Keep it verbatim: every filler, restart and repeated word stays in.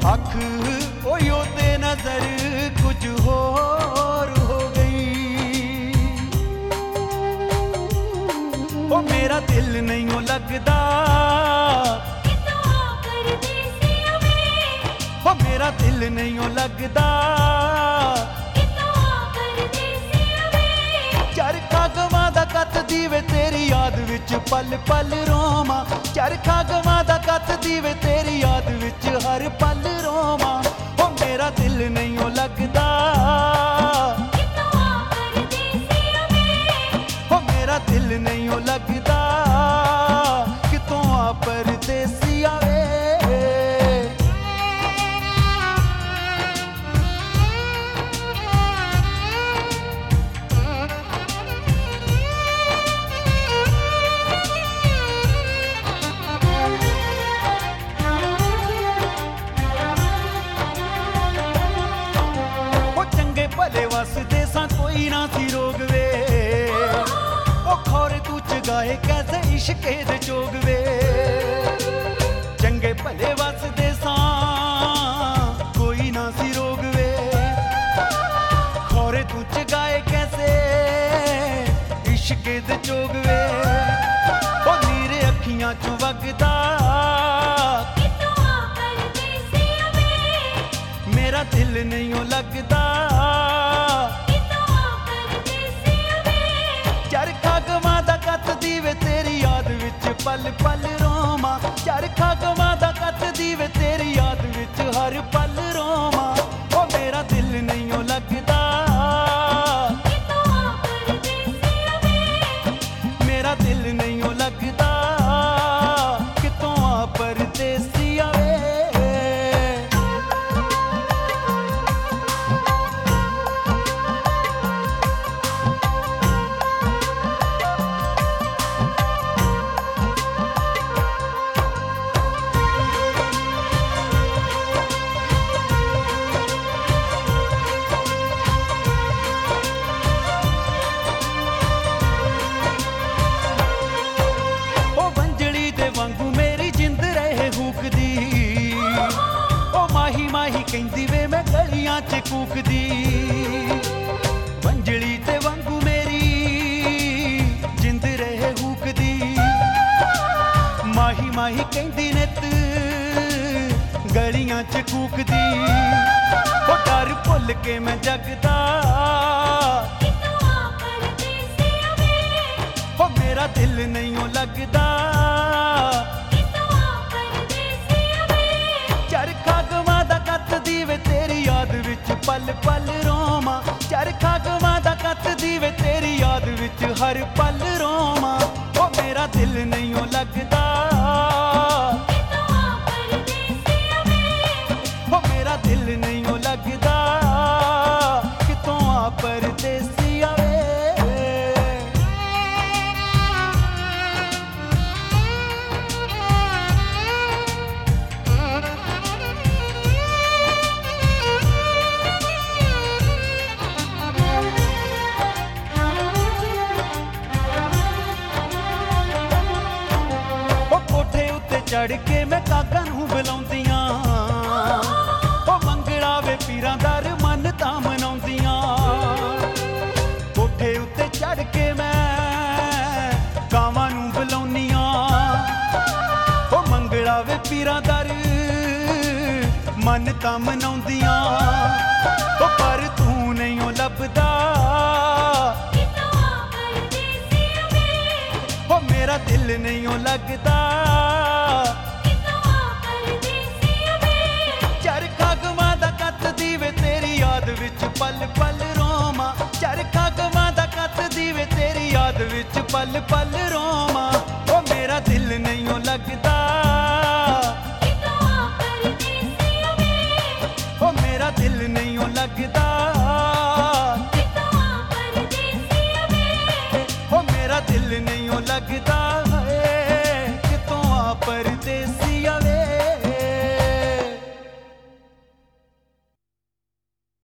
अख ओयो ते नजर कुछ होर हो गई। ओ मेरा दिल नहीं ओ लगदा, ओ मेरा दिल नहीं ओ लगदा। चरखा गवां दा कत दीवे तेरी याद विच पल पल रोवां। चरखा गवां दा कत दीवे तेरी याद विच हर पल रोवां। ओ मेरा दिल नहीं ओ लगदा, ओ मेरा दिल नहीं ओ लगदा। कितों आ परदेसिया वे। भले वसदे सा कोई ना सी रोग वे। ओ खौरे तू जगाए कैसे इश्के दे जोग वे। चंगे भले वसदे सा कोई ना सी रोग वे। खौरे तू जगाए कैसे इश्के दे जोग वे। ओ नीरे अखियां चों वगदा मेरा दिल नहीं ओ लगदा। चरखा गवां दा कत दीवे तेरी याद विच पल पल रोवां। चरखा गवां दा कत दीवे तेरी याद विच हर पल रोवां। ओ मेरा दिल नहीं ओ लगदा, मेरा दिल नहीं ओ लगदा। कितों आ परदेसिया वे। वांगू मेरी जिंद रहे हुकदी। ओ माही माही कहंदी वे मैं गलियां च कूकदी। वंजली ते वांगू मेरी जिंद रहे हुकदी। माही माही कहंदी नित गलियां च कूकदी। ओ डर भुल के मैं जगदा। ओ मेरा दिल नहीं ओ लगदा। चरखा गवां दा कत दीवे तेरी याद विच पल पल रोवां। चरखा गवां दा कत दीवे तेरी याद विच हर पल रोवां। ओ मेरा दिल नहीं ओ लगदा, ओ मेरा दिल नहीं ओ लगदा। कितों आ परदेसिया वे। चढ़ के मैं कागा नूं बुलाउंदियां। ओ मंगड़ा वे पीरां दर मन्नतां मनाउंदियां। कोठे उत्ते चढ़ के मैं कावां नूं बुलाउंदियां। ओ मंगड़ा वे पीरां दर मन्नतां मनाउंदियां। ओ पर तू नहीं ओ लभदा। ओ मेरा दिल नहीं ओ लगदा। चरखा गवां दा कत दीवे तेरी याद विच पल पल रोवां। चरखा गवां दा कत दीवे तेरी याद विच पल पल रोवां। ओ मेरा दिल नहीं ओ लगदा। ओ मेरा दिल नहीं ओ लगदा। ओ मेरा दिल नहीं ओ लगदा।